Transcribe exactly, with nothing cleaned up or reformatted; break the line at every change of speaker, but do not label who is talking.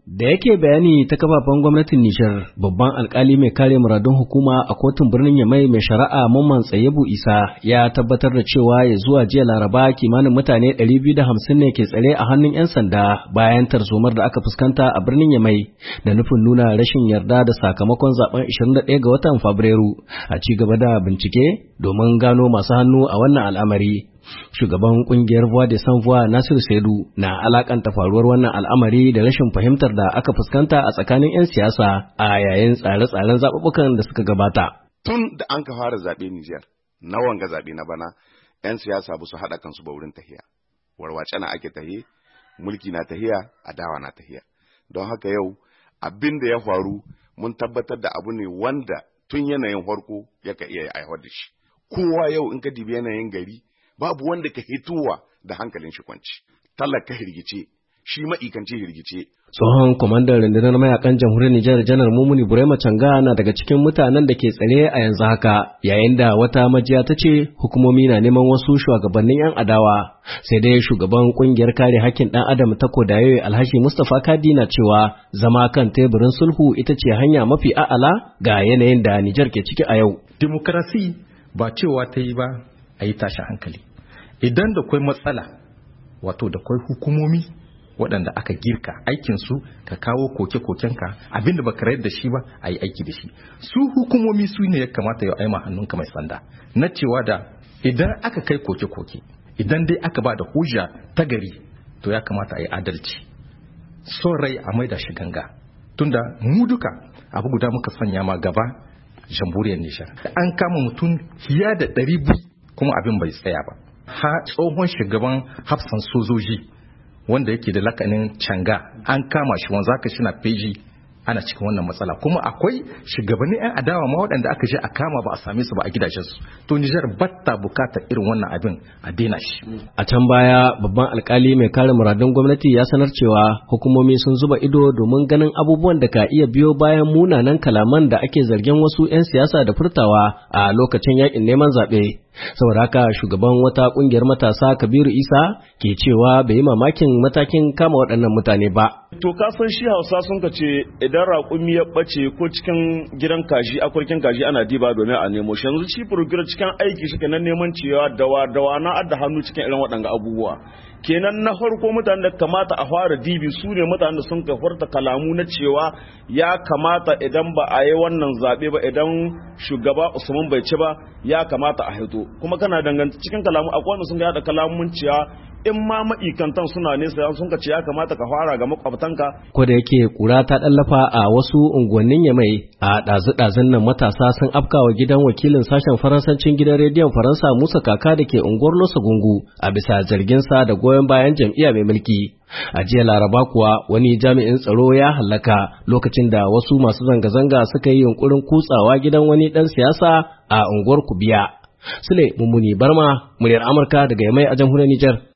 Da yake bayani ta kafafen gwamnatin Nijar, babban alkali mai kare muradun hukuma a kotun birnin Yamai mai shari'a Mamman Tsayebu Isa ya tabbatar da cewa ya zuwa jiya Laraba kimanin mutane ɗari biyu da hamsin ne ke tsare a hannun 'yan sanda bayan tarzomar da aka fuskanta a birnin Yamai da nufin nuna rashin yarda da sakamakon zaben ishirin da ɗaya ga watan Fabrairu a ci gaba da bincike domin gano masu hannu a wannan al'amari. Shugaban kungiyar Voix de Sans Voix Nasir Saidu na alakanta faruwar wannan al'amari da rashin fahimtar da aka fuskanta a tsakanin 'yan siyasa a yayin tsare-tsaren zaɓuɓɓukan da suka gabata.
Tun da an ka fara zaɓe Nijar, na wanga zaɓe na bana, 'yan siyasa ba su haɗa kansu ba wurin tahiya. Warwace na ake tahiye, mulki na tahiya, adawa na tahiya. Don haka yau abin da ya faru mun tabbatar da abu ne wanda tun yanayin farko yaka iya aiwatar da shi. Kowa yau in ka dibi yanayin gari, babu wanda ka hitowa da hankalin shi kwanci, talaka hirgice, shi ma'ikance hirgice.
Tsohon kwamandan rundunar mayakan jamhuriyar Nijar Janar Mumuni Burema Canga na daga cikin mutanen da ke tsare a yanzu haka, yayin da wata majiya ta ce hukumomi na neman wasu shugabannin 'yan adawa. Sai dai shugaban kungiyar kare hakkin ɗan adam ta Kodayo Alhaji Mustapha Kadi na cewa zama kan teburin sulhu ita ce hanya mafi a'ala ga yanayin da Nijar ke ciki a yau.
Demokrasi ba cewa ta yi ba a yi tashin hankali. Idan da kwai matsala, wato da kwai hukumomi waɗanda aka girka aikinsu ka kawo koke-kokenka abinda baka rayar da shi ba a yi aiki da shi. Su hukumomi su ne ya kamata ya aima hannunka mai sanda na cewa da idan aka kai koke-koke, idan dai aka ba da hujja ta gari, to ya kamata a yi adalci. Son rai a maida shi ganga, tunda mu duka abu guda muka sanya ma gaba jamhuriyar Nijar. An kama mutum fiye da ɗari biyu kuma abin bai tsaya ba. Ha tsohon shugaban hafsan sojoji wanda yake da lakanin Canga an kama shi wanda zaka shi na feji ana cikin wannan matsala, kuma akwai shugabannin 'yan adawa ma waɗanda aka je a kama ba a same su ba a gidajensu. To Nijar batta bukatar irin wannan abin a daina shi.
A can baya babban alkali mai kare muradun gwamnati ya sanar cewa hukumomi sun zuba ido domin ganin abubuwan da ka iya biyo bayan munanan kalaman da ake zargin wasu 'yan siyasa da furtawa a lokacin yakin neman zaɓe. Saboda haka shugaban wata kungiyar matasa Kabiru Isa ke cewa bai yi mamakin matakin kama waɗannan mutane ba.
To ka san shi Hausa sun ka ce idan raƙumi ya ɓace ko cikin gidan kaji akwarkin kaji ana diba domin a nemo shi. Yanzu shi furgira cikin aiki shi kenan neman cewa dawa dawa na adda hannu cikin irin waɗanga abubuwa. Kenan na farko mutanen da kamata a fara dibi su ne mutanen da sun ka furta kalamu na cewa ya kamata idan ba a yi wannan zaɓe ba, idan shugaba Usman bai ci ba ya kamata a hito. Kuma kana danganta cikin kalamu akwai wanda sun ga yada kalamun cewa in ma ma'ikantan suna nesa sun ka ce ya kamata ka fara ga makwabtanka.
Ko da yake kura ta ɗallafa a wasu unguwannin Yamai, a ɗazu-ɗazun nan matasa sun afkawa gidan wakilin sashen Faransancin gidan rediyon Faransa Musa Kaka da ke unguwar Losa Gungu a bisa zarginsa da goyon bayan jam'iyya mai mulki. A jiya Laraba kuwa wani jami'in tsaro ya hallaka lokacin da wasu masu zanga-zanga suka yi yunkurin kutsawa gidan wani ɗan siyasa a unguwar Kubiya. Sule Mummuni Barma, muryar Amurka daga Yamai a jamhuriyar Nijar.